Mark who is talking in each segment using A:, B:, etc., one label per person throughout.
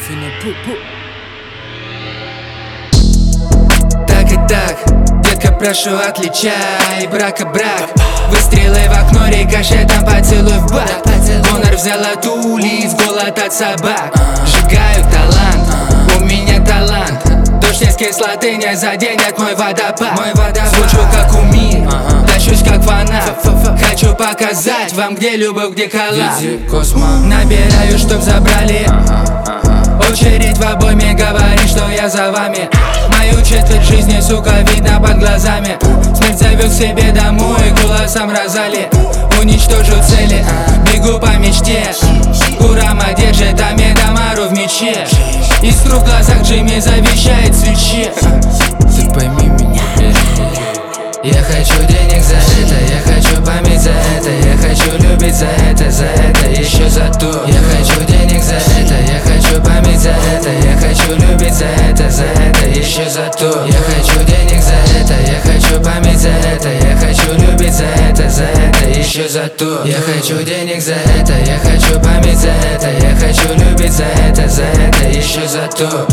A: Так и так, детка, прошу, отличай брака брак. Выстрелы в окно, рикошетом поцелуй в бак. Донор взял от улиц, голод от собак. Сжигаю талант, у меня талант. Дождь из кислоты не заденет мой водопад. Звучу как умир, тащусь как фанат. Хочу показать вам, где любовь, где коллаб. Набираю, чтоб забрали. Очередь в обойме, говорит, что я за вами. Мою четверть жизни, сука, видно под глазами. Смерть зовет к себе домой, голосом Розали. Уничтожу цели, бегу по мечте. Курама держит Амедамару в мече. Искру в глазах Джимми завещает свече. Ты пойми меня. Я хочу денег за это, я хочу память за это, я хочу любить за это, еще за то. Я хочу денег за это, я хочу память за это, я хочу любить за это, еще за то. Я хочу денег за это, я хочу память за это, я хочу любить за это, еще за то. Я хочу денег за это, я хочу память за это, я хочу любить за это, еще за то.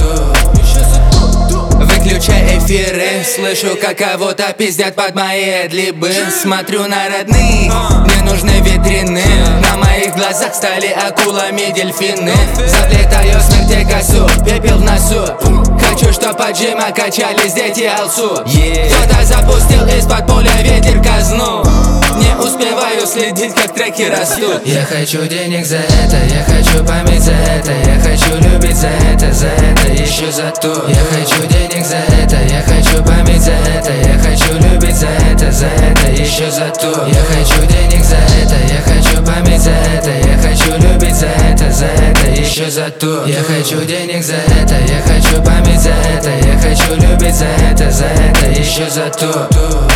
A: Выключай эфиры, слышу, как кого-то пиздят под мои эдлибы. Смотрю на родных, мне нужны витрины. На моих глазах стали акулами дельфины. Заплетаю смерти косу, пепел в носу. Хочу, чтоб под Джима качались дети Алсу. Кто-то запустил из-под поля ветер казну. Не успеваю следить, как треки растут. Я хочу денег за это, я хочу память за это, я хочу любить за это, еще за то. Я хочу денег за это, я хочу память за это, я хочу любить за это, еще за то. Я хочу денег за это, я хочу память за это, я хочу любить за это, еще за то. Я хочу денег за это, я хочу память за это, я хочу любить за это, еще за то.